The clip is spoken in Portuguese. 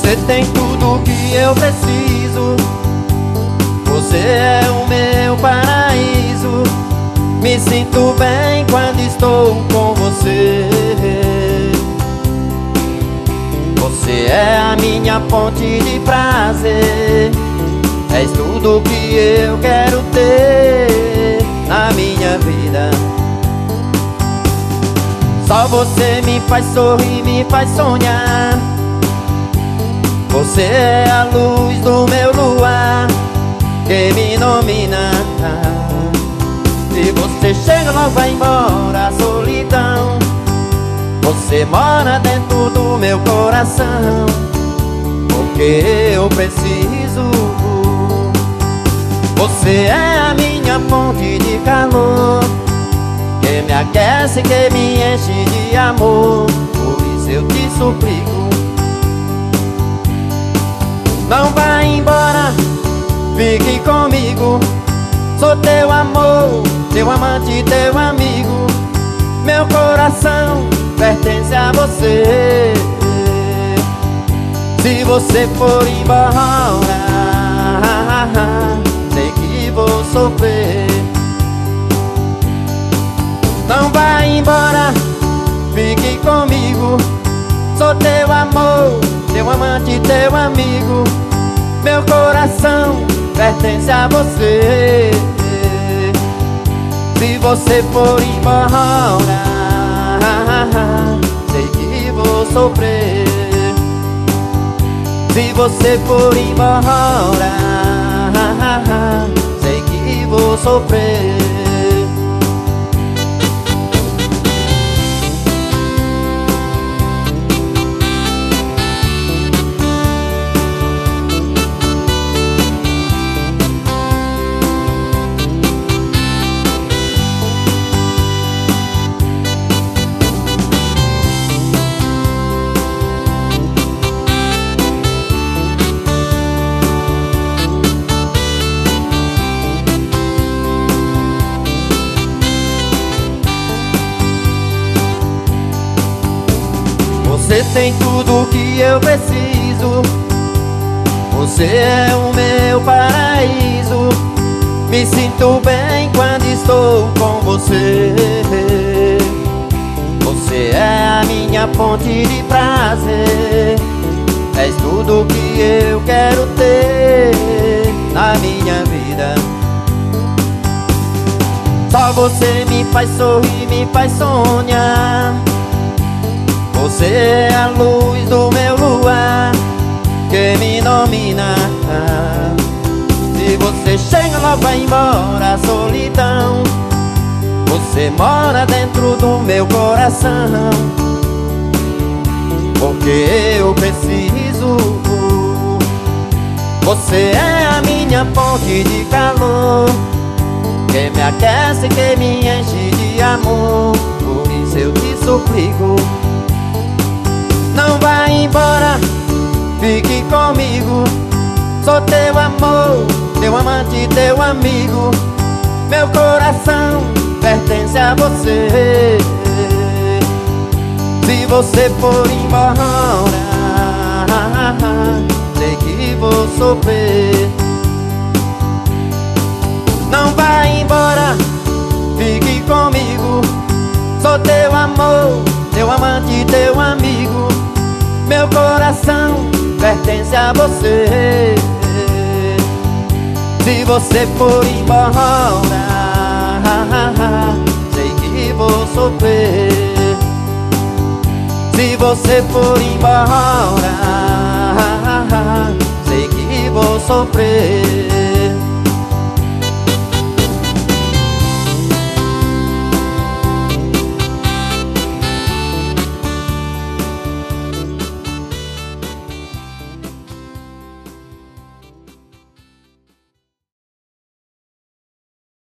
Você tem tudo que eu preciso. Você é o meu paraíso. Me sinto bem quando estou com você. Você é a minha fonte de prazer. És tudo que eu quero ter na minha vida. Só você me faz sorrir, me faz sonhar. Você é a luz do meu luar que me ilumina. E você chega, logo vai embora a solidão. Você mora dentro do meu coração, porque eu preciso. Você é a minha fonte de calor, que me aquece, que me enche de amor. Por isso eu te suplico, não vá embora, fique comigo. Sou teu amor, teu amante, teu amigo. Meu coração pertence a você. Se você for embora, sei que vou sofrer. Não vá embora, fique comigo. Sou teu amor, teu amante, teu amigo. Meu coração pertence a você. Se você for embora, sei que vou sofrer. Se você for embora, sei que vou sofrer. Você tem tudo que eu preciso. Você é o meu paraíso. Me sinto bem quando estou com você. Você é a minha fonte de prazer. És tudo que eu quero ter na minha vida. Só você me faz sorrir, me faz sonhar. Você é a luz do meu luar que me ilumina. Se você chega, logo vai embora a solidão. Você mora dentro do meu coração, porque eu preciso. Você é a minha fonte de calor, que me aquece, que me enche de amor. Por isso eu te suplico, não vá embora, fique comigo. Sou teu amor, teu amante, teu amigo. Meu coração pertence a você. Se você for embora, sei que vou sofrer. Não vá embora, fique comigo. Sou teu amor, teu amante, teu amigo. Meu coração pertence a você. Se você for embora, sei que vou sofrer. Se você for embora, sei que vou sofrer.